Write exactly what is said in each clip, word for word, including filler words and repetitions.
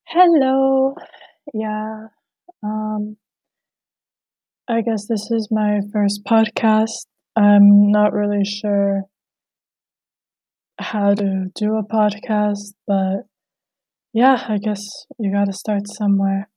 Hello. Yeah. Um, I guess this is my first podcast. I'm not really sure how to do a podcast, but yeah, I guess you gotta start somewhere.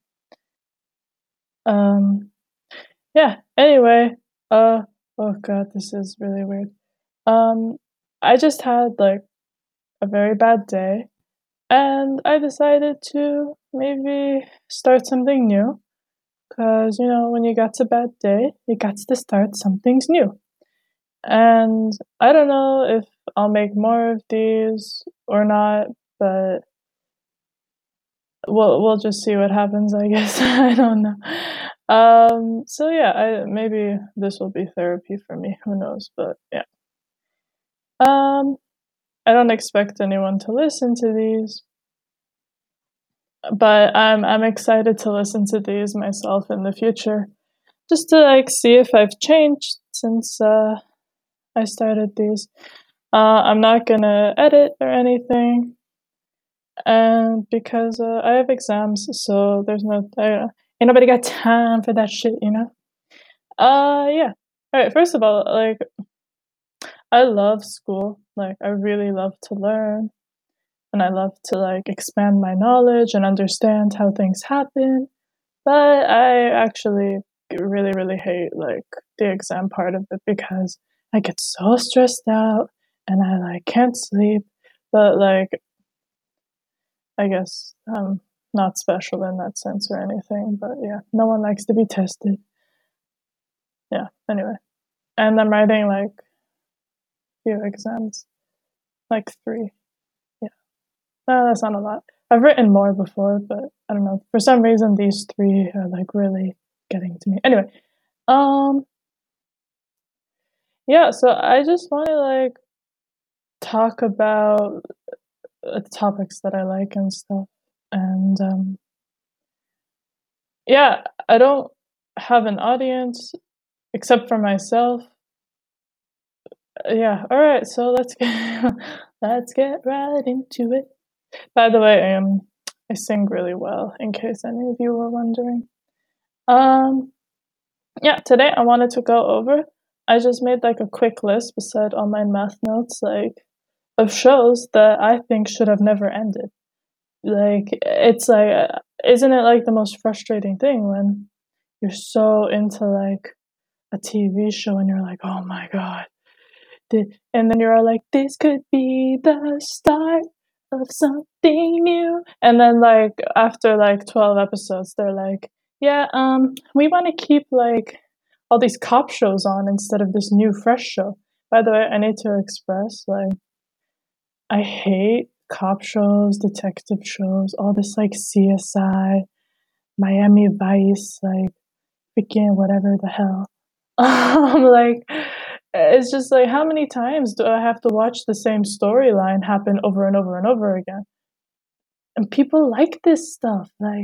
Um, yeah. Anyway, uh, oh god, this is really weird. Um, I just had like a very bad day, and I decided to maybe start something new. Cause you know, when you got a bad day, you got to start something new. And I don't know if I'll make more of these or not, but we'll we'll just see what happens, I guess. I don't know. Um, so yeah, I maybe this will be therapy for me. Who knows? But yeah. Um, I don't expect anyone to listen to these, but I'm I'm excited to listen to these myself in the future, just to like see if I've changed since uh I started these. Uh, I'm not gonna edit or anything, and because uh, I have exams, so there's no I, ain't nobody got time for that shit, you know. Uh, yeah. All right. First of all, like I love school. Like I really love to learn, and I love to like expand my knowledge and understand how things happen. But I actually really, really hate like the exam part of it because I get so stressed out and I like can't sleep. But like I guess I'm not special in that sense or anything. But yeah, no one likes to be tested. Yeah. Anyway, and I'm writing like few exams, like three. Yeah, no, that's not a lot. I've written more before, but I don't know. For some reason, these three are like really getting to me. Anyway, um, yeah. So I just want to like talk about uh, topics that I like and stuff. And um, yeah, I don't have an audience except for myself. Uh, yeah, all right. So let's get let's get right into it. By the way, um, I sing really well. In case any of you were wondering. Um, yeah. Today I wanted to go over. I just made like a quick list beside all my math notes, like of shows that I think should have never ended. Like it's like, uh, isn't it like the most frustrating thing when you're so into like a T V show and you're like, oh my god, thi- and then you're all like, this could be the start of something new, and then like after like twelve episodes, they're like, yeah, um, we want to keep like all these cop shows on instead of this new fresh show. By the way, I need to express like I hate cop shows, detective shows, all this like C S I, Miami Vice, like freaking whatever the hell. Um, like it's just like how many times do I have to watch the same storyline happen over and over and over again? And people like this stuff, like,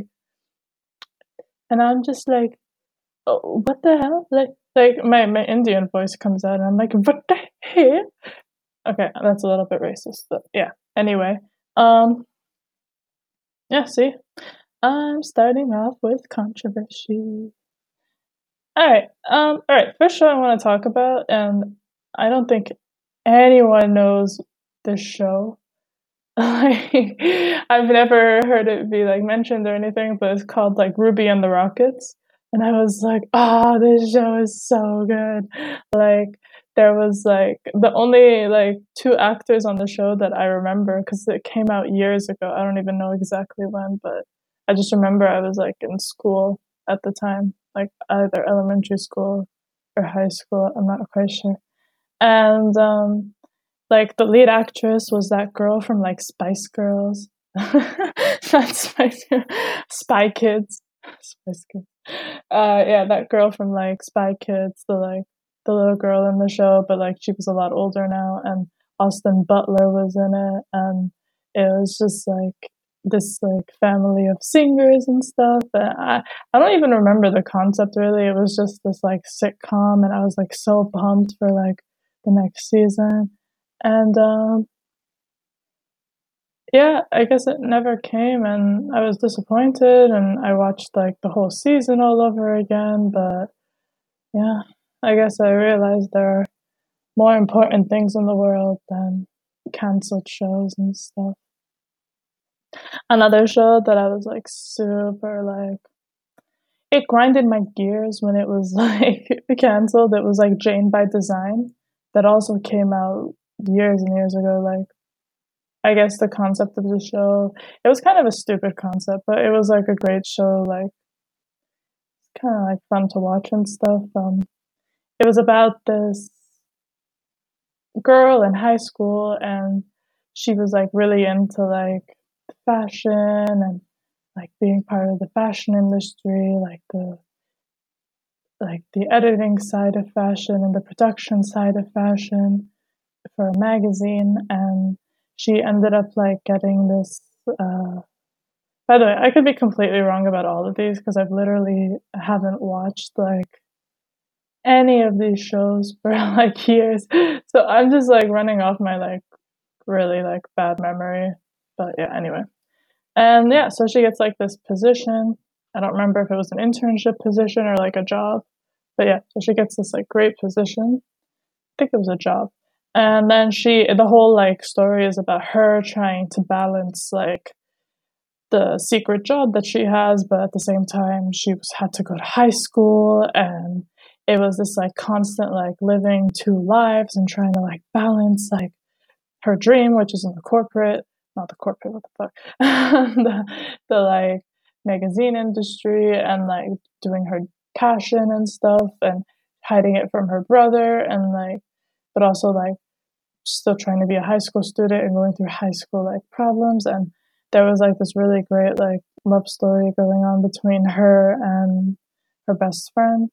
and I'm just like, oh, what the hell? Like, like my my Indian voice comes out, and I'm like, what the hell? Okay, that's a little bit racist, but yeah. Anyway, um, yeah. See, I'm starting off with controversy. All right. Um. All right. First show I want to talk about, and I don't think anyone knows this show. Like, I've never heard it be like mentioned or anything, but it's called like Ruby and the Rockets, and I was like, "Oh, this show is so good!" Like, there was like the only like two actors on the show that I remember because it came out years ago. I don't even know exactly when, but I just remember I was like in school at the time, like either elementary school or high school. I'm not quite sure. And um, like the lead actress was that girl from like Spice Girls, not Spice Girls, Spy Kids, Spice Girls. Uh, yeah, that girl from like Spy Kids, the like the little girl in the show, but like she was a lot older now, and Austin Butler was in it, and it was just like this like family of singers and stuff. And I I don't even remember the concept really. It was just this like sitcom, and I was like so pumped for like the next season. And um, Yeah, I guess it never came, and I was disappointed, and I watched, like, the whole season all over again, but yeah, I guess I realized there are more important things in the world than canceled shows and stuff. Another show that I was, like, super, like it grinded my gears when it was, like, canceled, it was, like, Jane by Design, that also came out years and years ago, like, I guess the concept of the show it was kind of a stupid concept, but it was, like, a great show, like kinda, like, fun to watch and stuff, um, it was about this girl in high school, and she was, like, really into, like, fashion and, like, being part of the fashion industry, like, the like, the editing side of fashion and the production side of fashion for a magazine, and she ended up, like, getting this, uh by the way, I could be completely wrong about all of these 'cause I've literally haven't watched, like, any of these shows for, like, years, so I'm just, like, running off my, like, really, like, bad memory, but yeah, anyway. And yeah, so she gets, like, this position, I don't remember if it was an internship position or, like, a job, but yeah, so she gets this, like, great position. I think it was a job, and then she the whole, like, story is about her trying to balance, like, the secret job that she has, but at the same time, she was had to go to high school, and it was this, like, constant, like, living two lives and trying to, like, balance, like, her dream, which is in the corporate not the corporate, what the fuck? The the, like, magazine industry and, like, doing her passion and stuff and hiding it from her brother and, like but also, like, still trying to be a high school student and going through high school, like, problems, and there was, like, this really great, like, love story going on between her and her best friend.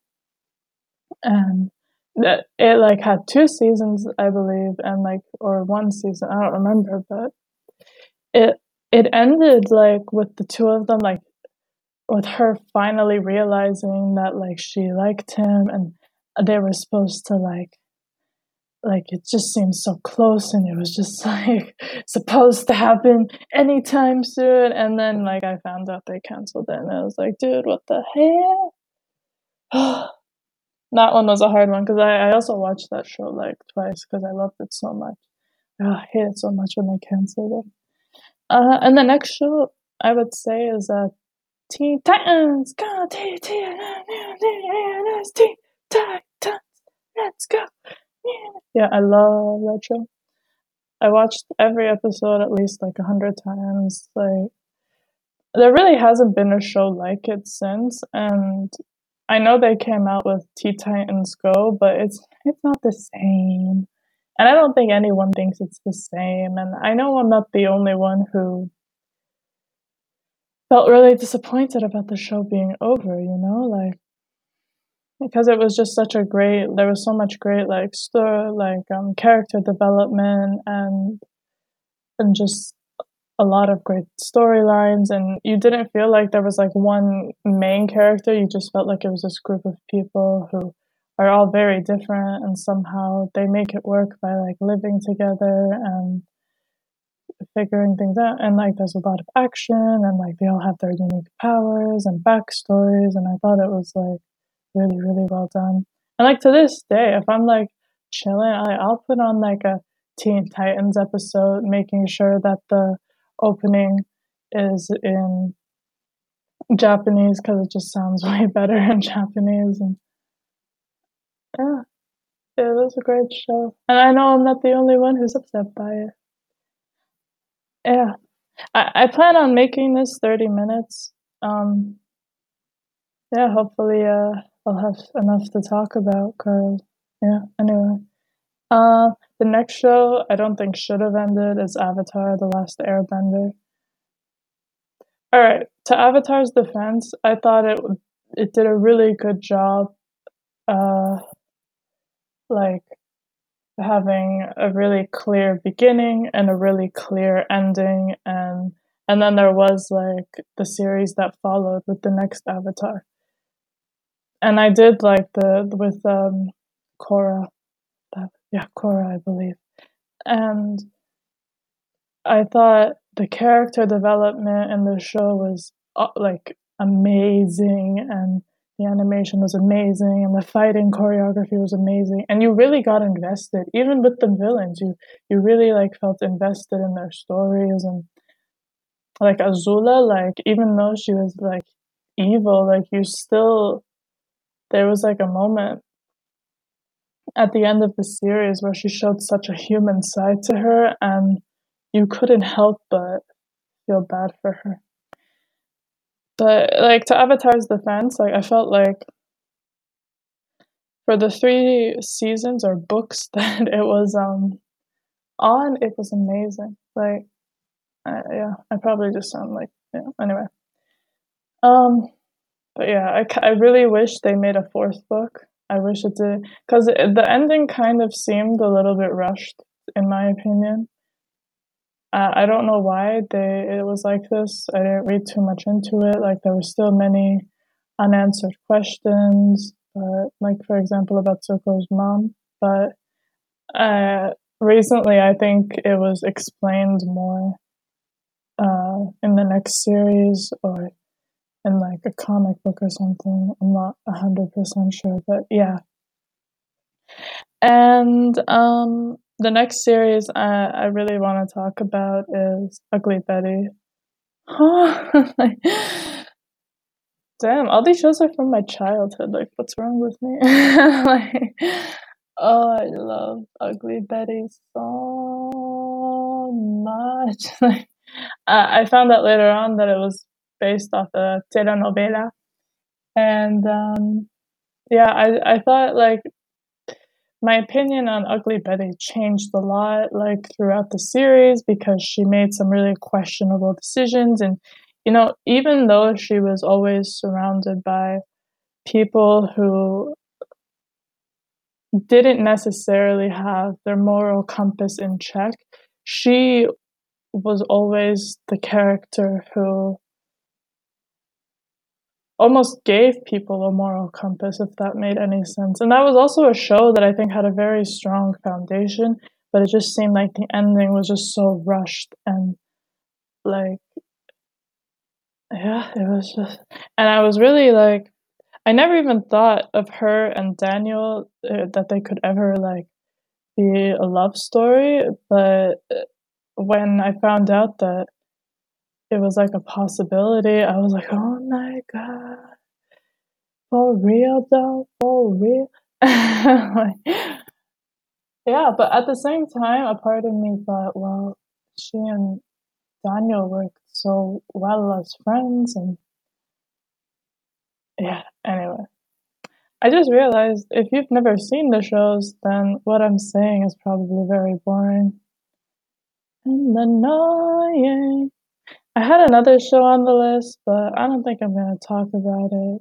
And that it, like, had two seasons, I believe, and, like or one season, I don't remember, but it it ended, like, with the two of them, like with her finally realizing that, like, she liked him and they were supposed to, like like, it just seemed so close, and it was just, like, supposed to happen anytime soon, and then, like, I found out they canceled it, and I was like, "Dude, what the hell?" That one was a hard one 'cause I I also watched that show, like, twice 'cause I loved it so much. Ugh, I hate it so much when they canceled it. Uh, and the next show I would say is, uh, Teen Titans, go T T N N S Teen Titans, let's go, yeah. Yeah, I love that show. I watched every episode at least, like, a hundred times, like there really hasn't been a show like it since, and I know they came out with Teen Titans Go, but it's it's not the same, and I don't think anyone thinks it's the same, and I know I'm not the only one who felt really disappointed about the show being over, you know, like because it was just such a great there was so much great, like, sto like, um, character development and and just a lot of great storylines, and you didn't feel like there was, like, one main character, you just felt like it was this group of people who are all very different, and somehow they make it work by, like, living together and figuring things out, and, like, there's a lot of action, and, like, they all have their unique powers and backstories, and I thought it was, like, really, really well done. And, like, to this day, if I'm, like, chilling, I I'll put on, like, a Teen Titans episode, making sure that the opening is in Japanese 'cause it just sounds way better in Japanese, and yeah. It was a great show, and I know I'm not the only one who's upset by it. Yeah. I I plan on making this thirty minutes, um yeah, hopefully, uh, I'll have enough to talk about 'cause yeah, anyway. Uh, the next show I don't think should have ended is Avatar: The Last Airbender. Alright, to Avatar's defense, I thought it w it did a really good job, uh like, having a really clear beginning and a really clear ending, and and then there was, like, the series that followed with the next Avatar. And I did like the with, um, Korra, uh, yeah, Korra, I believe, and I thought the character development in the show was uh, like amazing, and the animation was amazing, and the fighting choreography was amazing, and you really got invested. Even with the villains, you you really like felt invested in their stories. And like Azula, like even though she was like evil, like you still, there was like a moment at the end of the series where she showed such a human side to her, and you couldn't help but feel bad for her. But like to Avatar's defense, like I felt like for the three seasons or books that it was um on, it was amazing. Like uh, yeah, I probably just sound like, yeah. Anyway, um, but yeah, I I really wish they made a fourth book. I wish it did, because the ending kind of seemed a little bit rushed, in my opinion. Uh, I don't know why they it was like this. I didn't read too much into it. Like there were still many unanswered questions, but like for example about Zuko's mom. But uh, recently, I think it was explained more uh, in the next series or in like a comic book or something. I'm not a hundred percent sure, but yeah. And um, the next series I, I really want to talk about is Ugly Betty. Like, damn, all these shows are from my childhood. Like, what's wrong with me? Like, oh, I love Ugly Betty so much. Like, I, I found out later on that it was based off a telenovela, and um, yeah, I I thought like my opinion on Ugly Betty changed a lot, like throughout the series, because she made some really questionable decisions. And, you know, even though she was always surrounded by people who didn't necessarily have their moral compass in check, she was always the character who almost gave people a moral compass, if that made any sense. And that was also a show that I think had a very strong foundation, but it just seemed like the ending was just so rushed and like, yeah, it was just, and I was really like, I never even thought of her and Daniel uh, that they could ever like be a love story, but uh, when I found out that it was like a possibility, I was like, oh my god. For real though? For real? Like, yeah, but at the same time, a part of me thought, well, she and Daniel worked so well as friends, and yeah, anyway. I just realized if you've never seen the shows, then what I'm saying is probably very boring and annoying. I had another show on the list, but I don't think I'm gonna talk about it.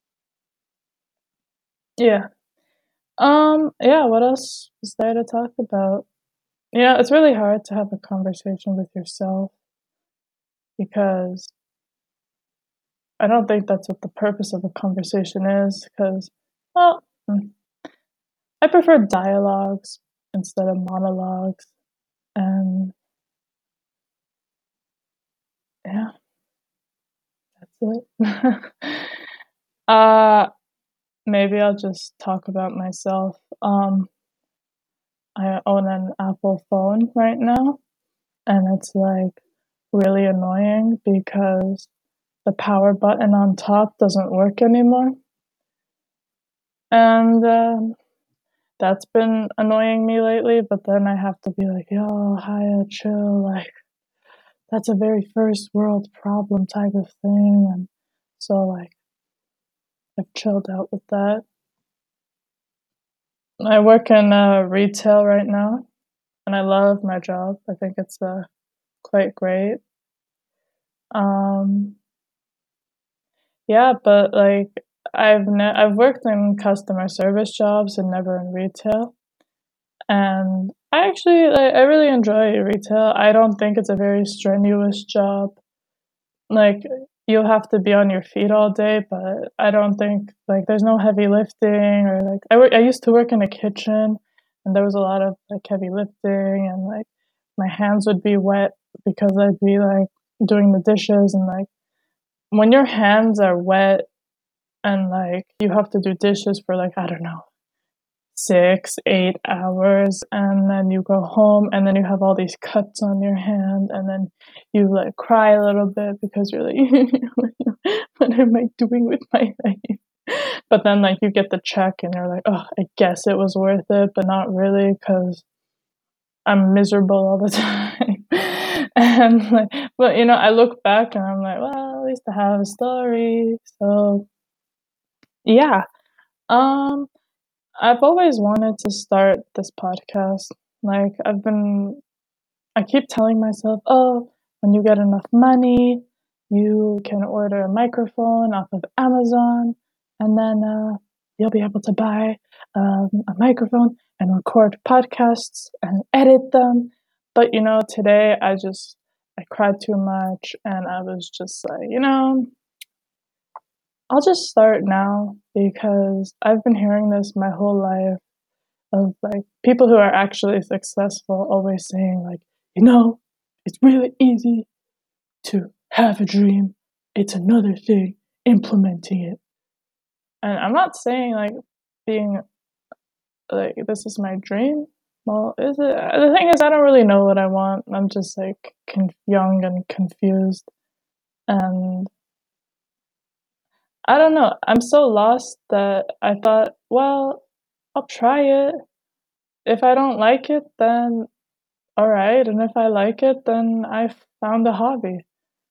Yeah. Um, yeah, what else is there to talk about? You know, it's really hard to have a conversation with yourself because I don't think that's what the purpose of a conversation is. Because, well, mm, I prefer dialogues instead of monologues. And yeah, that's it. uh, maybe I'll just talk about myself. Um, I own an Apple phone right now, and it's like really annoying because the power button on top doesn't work anymore. And um, that's been annoying me lately, but then I have to be like, yo, Haya, chill, like, that's a very first world problem type of thing. And so, like, I've chilled out with that. I work in uh, retail right now, and I love my job. I think it's uh, quite great. Um, yeah, but like, I've ne- I've worked in customer service jobs and never in retail. And I actually like I really enjoy retail. I don't think it's a very strenuous job. Like you'll have to be on your feet all day, but I don't think like there's no heavy lifting or like I work I used to work in a kitchen and there was a lot of like heavy lifting and like my hands would be wet because I'd be like doing the dishes and like when your hands are wet and like you have to do dishes for like, I don't know, six, eight hours, and then you go home and then you have all these cuts on your hand and then you like cry a little bit because you're like, what am I doing with my life? But then like you get the check and you're like, oh, I guess it was worth it, but not really because I'm miserable all the time. And like, but you know, I look back and I'm like, well, at least I have a story. So yeah. Um, I've always wanted to start this podcast. Like I've been I keep telling myself, "Oh, when you get enough money, you can order a microphone off of Amazon and then uh you'll be able to buy um, a microphone and record podcasts and edit them." But you know, today I just I cried too much and I was just like, you know, I'll just start now because I've been hearing this my whole life of like people who are actually successful always saying like, you know, it's really easy to have a dream. It's another thing implementing it. And I'm not saying like being like this is my dream. Well, is it? The thing is, I don't really know what I want. I'm just like conf- young and confused, and I don't know. I'm so lost that I thought, well, I'll try it. If I don't like it, then all right. And if I like it, then I've found a hobby.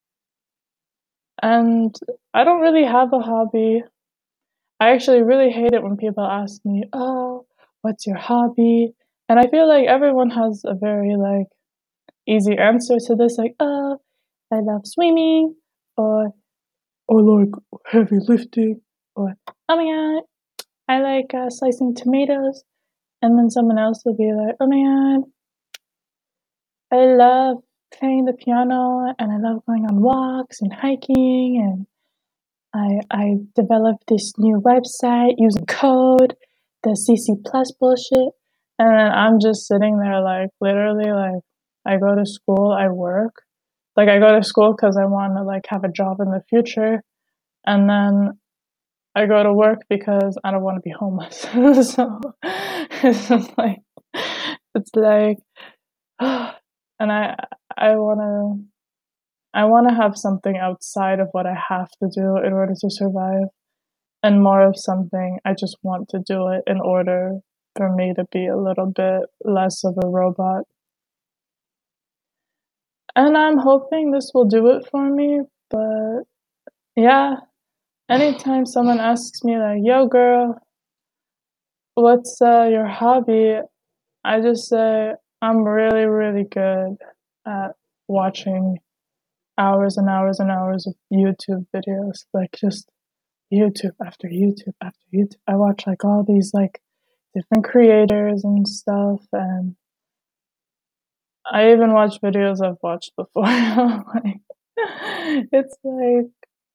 And I don't really have a hobby. I actually really hate it when people ask me, "Oh, what's your hobby?" And I feel like everyone has a very like easy answer to this, like, "Oh, I love swimming," or "I like heavy lifting," or "Oh my god, I like uh, slicing tomatoes." And then someone else will be like, "Oh my god, I love playing the piano and I love going on walks and hiking and I I developed this new website using code, the C C plus bullshit." And then I'm just sitting there like literally like I go to school, I work. Like I go to school because I want to like have a job in the future, and then I go to work because I don't want to be homeless. So it's just like it's like and I I want to I want to have something outside of what I have to do in order to survive and more of something I just want to do it in order for me to be a little bit less of a robot. And I'm hoping this will do it for me, but yeah, anytime someone asks me like, "Yo girl, what's uh, your hobby?" I just say I'm really really good at watching hours and hours and hours of YouTube videos, like just YouTube after YouTube after YouTube. I watch like all these like different creators and stuff, and I even watch videos I've watched before. Like, it's like,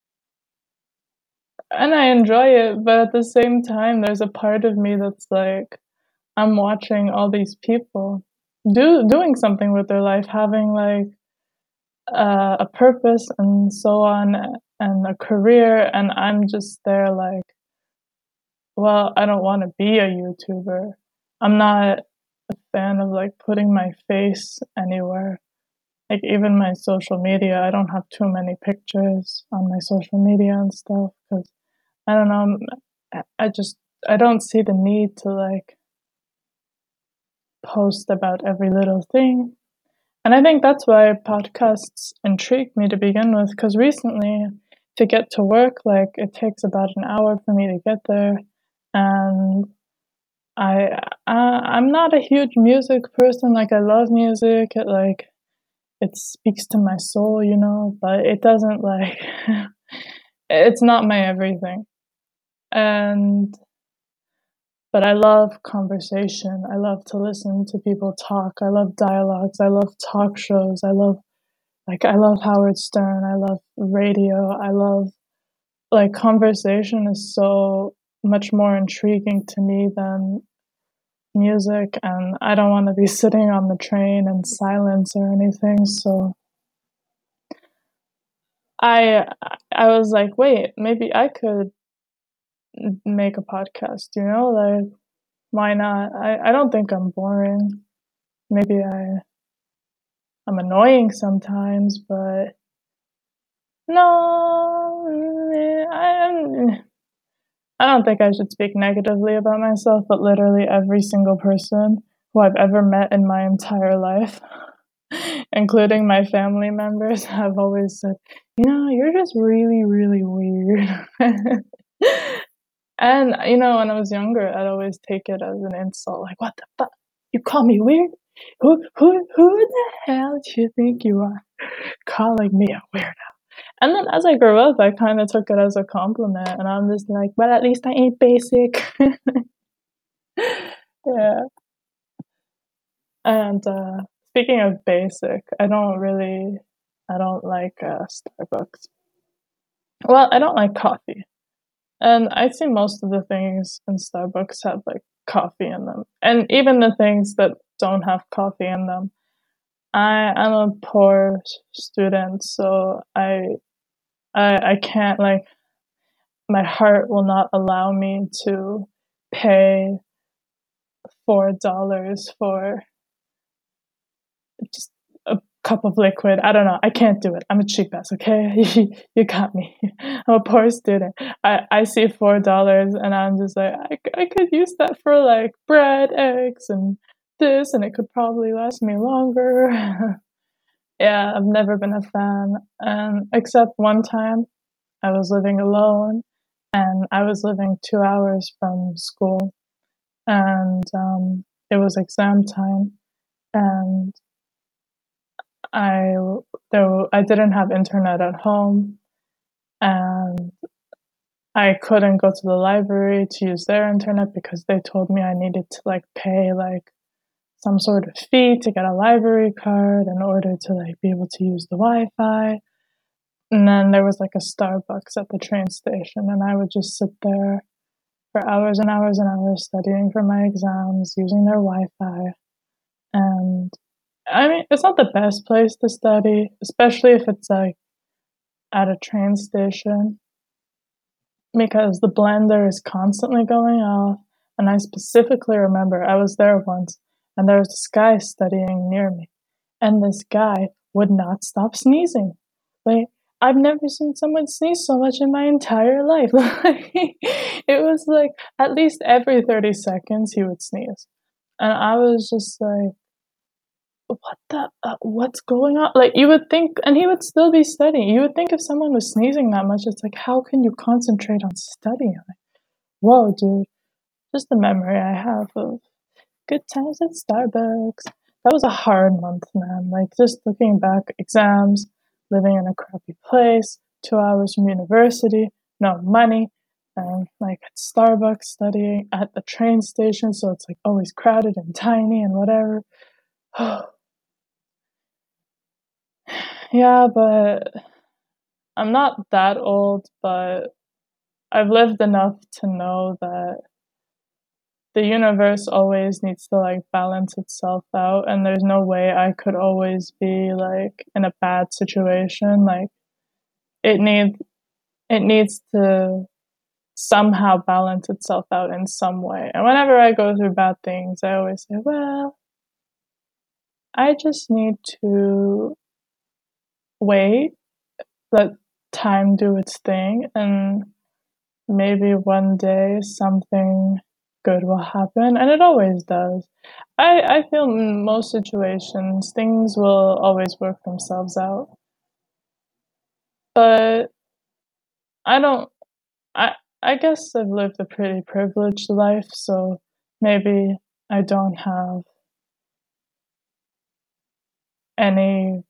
and I enjoy it, but at the same time, there's a part of me that's like, I'm watching all these people do doing something with their life, having like uh, a purpose and so on, and a career, and I'm just there like, well, I don't want to be a YouTuber. I'm not a fan of like putting my face anywhere. Like even my social media, I don't have too many pictures on my social media and stuff because I don't know. I I just I don't see the need to like post about every little thing. And I think that's why podcasts intrigued me to begin with. Because recently, to get to work, like it takes about an hour for me to get there, and I, I I'm not a huge music person. Like I love music. It like it speaks to my soul, you know, but it doesn't like it's not my everything. And but I love conversation. I love to listen to people talk. I love dialogues. I love talk shows. I love like I love Howard Stern. I love radio. I love like conversation is so much more intriguing to me than music, and I don't want to be sitting on the train in silence or anything. So I I was like, "Wait, maybe I could m make a podcast," you know, like, why not? I I don't think I'm boring. Maybe I I'm annoying sometimes, but no, mm, I'm I don't think I should speak negatively about myself, but literally every single person who I've ever met in my entire life, including my family members, have always said, "You know, you're just really, really weird." And, you know, when I was younger, I'd always take it as an insult, like, "What the fuck? You call me weird? Who who who the hell do you think you are calling me a weirdo?" And then as I grew up, I kinda took it as a compliment, and I'm just like, "Well, at least I ain't basic." Yeah. And, uh, speaking of basic, I don't really I don't like, uh, Starbucks. Well, I don't like coffee, and I see most of the things in Starbucks have, like, coffee in them, and even the things that don't have coffee in them. I I'm a poor s student, so I I I can't, like my heart will not allow me to pay four dollars for just a cup of liquid. I don't know, I can't do it. I'm a cheap ass, okay? You got me. I'm a poor student. I I see four dollars and I'm just like, "I c I could use that for, like, bread, eggs, and this, and it could probably last me longer." Yeah, I've never been a fan, um, except one time I was living alone, and I was living two hours from school, and, um, it was exam time, and I w though I didn't have internet at home, and I couldn't go to the library to use their internet because they told me I needed to, like, pay, like, some sort of fee to get a library card in order to, like, be able to use the Wi-Fi, and then there was, like, a Starbucks at the train station, and I would just sit there for hours and hours and hours studying for my exams, using their Wi-Fi, and I mean, it's not the best place to study, especially if it's, like, at a train station because the blender is constantly going off, and I specifically remember I was there once, and there was this guy studying near me, and this guy would not stop sneezing. Like, I've never seen someone sneeze so much in my entire life. Like, it was, like, at least every thirty seconds he would sneeze, and I was just like, "What the uh, what's going on?" Like, you would think and he would still be studying. You would think if someone was sneezing that much, it's like, how can you concentrate on studying? Like, whoa, dude. Just the memory I have of good times at Starbucks. That was a hard month, man. Like, just looking back, exams, living in a crappy place, two hours from university, no money, and, like, at Starbucks studying at the train station, so it's, like, always crowded and tiny and whatever. Yeah, but I'm not that old, but I've lived enough to know that the universe always needs to, like, balance itself out, and there's no way I could always be, like, in a bad situation, like, it need it needs to somehow balance itself out in some way, and whenever I go through bad things, I always say, "Well" "I just need to wait, let time do its thing, and maybe one day something good will happen," and it always does. I I feel in most situations, things will always work themselves out. But I don't I I guess I've lived a pretty privileged life, so maybe I don't have any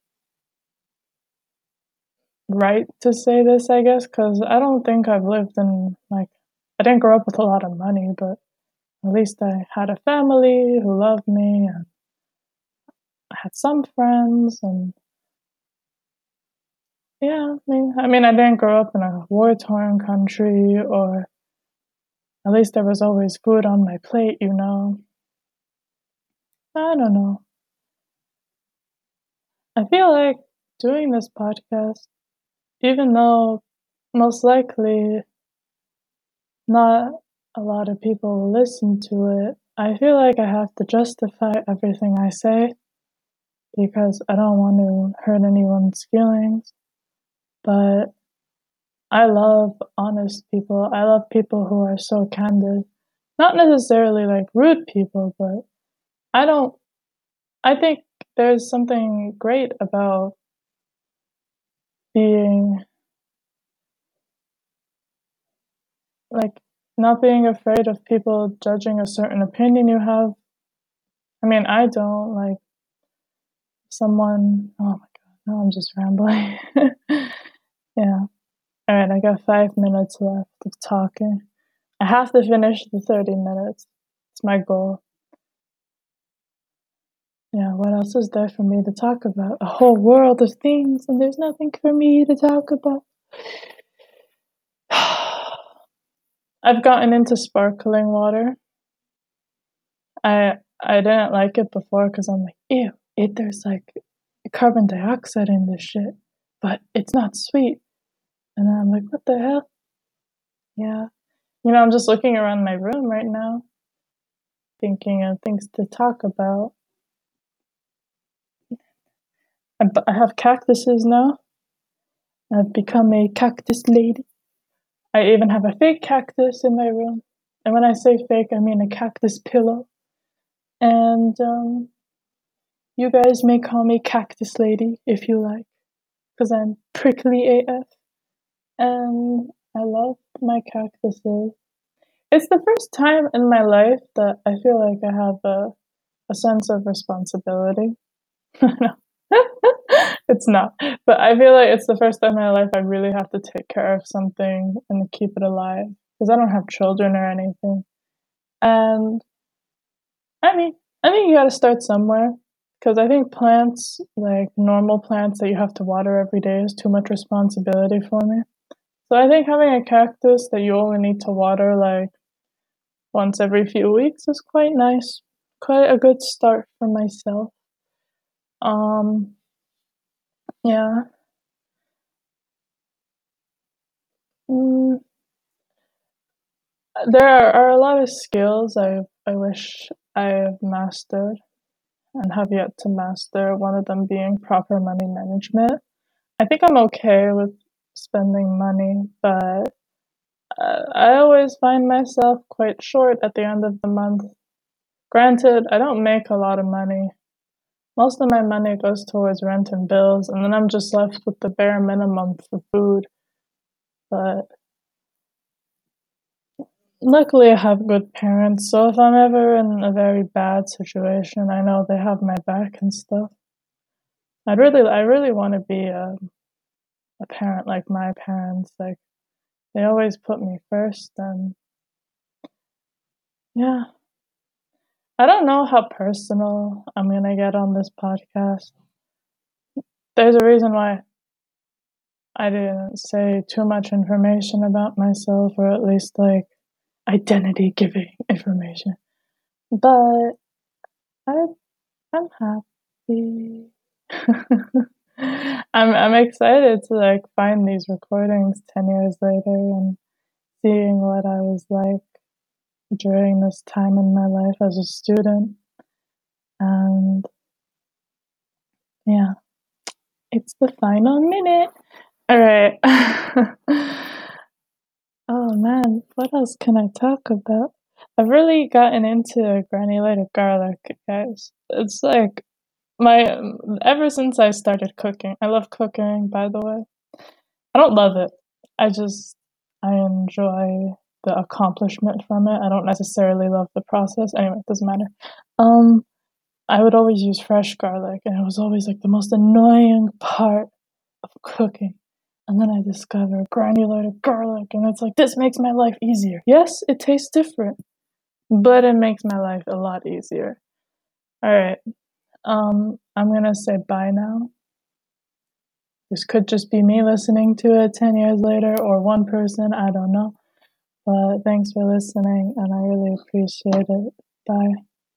right to say this, I guess, 'cause I don't think I've lived in, like I didn't grow up with a lot of money, but at least I had a family who loved me, and I had some friends, and yeah, I mean I mean, I didn't grow up in a war-torn country, or at least there was always food on my plate, you know? I don't know. I feel like doing this podcast even though most likely not a lot of people will listen to it, I feel like I have to justify everything I say because I don't want to hurt anyone's feelings. But I love honest people. I love people who are so candid. Not necessarily like rude people, but I don't I think there's something great about being like not being afraid of people judging a certain opinion you have. I mean, I don't like someone. Oh my god, now I'm just rambling. Yeah. All right, I got five minutes left of talking. I have to finish the thirty minutes. It's my goal. Yeah, what else is there for me to talk about? A whole world of things, and there's nothing for me to talk about. I've gotten into sparkling water. I I didn't like it before because I'm like, ew, it there's like carbon dioxide in this shit, but it's not sweet. And then I'm like, what the hell? Yeah. You know, I'm just looking around my room right now, thinking of things to talk about. I, I have cactuses now. I've become a cactus lady. I even have a fake cactus in my room. And when I say fake, I mean a cactus pillow. And um, you guys may call me Cactus Lady if you like, because I'm prickly A F. And I love my cactuses. It's the first time in my life that I feel like I have a, a sense of responsibility. No, it's not. But I feel like it's the first time in my life I really have to take care of something and keep it alive. Because I don't have children or anything. And I mean, I think you gotta start somewhere. Because I think plants, like normal plants that you have to water every day, is too much responsibility for me. So I think having a cactus that you only need to water like once every few weeks is quite nice. Quite a good start for myself. Um, yeah. Mm, there are, are a lot of skills I I wish I have mastered and have yet to master. One of them being proper money management. I think I'm okay with spending money, but uh, I always find myself quite short at the end of the month. Granted, I don't make a lot of money. Most of my money goes towards rent and bills, and then I'm just left with the bare minimum for food. But luckily, I have good parents, so if I'm ever in a very bad situation, I know they have my back and stuff. I'd really, I really want to be a, a parent like my parents. Like they always put me first, and yeah. I don't know how personal I'm gonna get on this podcast. There's a reason why I didn't say too much information about myself, or at least like identity giving information. But I I'm happy. I'm I'm excited to like find these recordings ten years later and seeing what I was like during this time in my life as a student. And yeah, it's the final minute. All right. Oh man, what else can I talk about? I've really gotten into granulated garlic, guys. It's like my ever since I started cooking. I love cooking, by the way. I don't love it. I just I enjoy the accomplishment from it. I don't necessarily love the process. Anyway, it doesn't matter. Um, I would always use fresh garlic, and it was always like the most annoying part of cooking. And then I discovered granulated garlic, and it's like, this makes my life easier. Yes, it tastes different, but it makes my life a lot easier. All right, um, I'm gonna say bye now. This could just be me listening to it ten years later, or one person, I don't know. But thanks for listening, and I really appreciate it. Bye.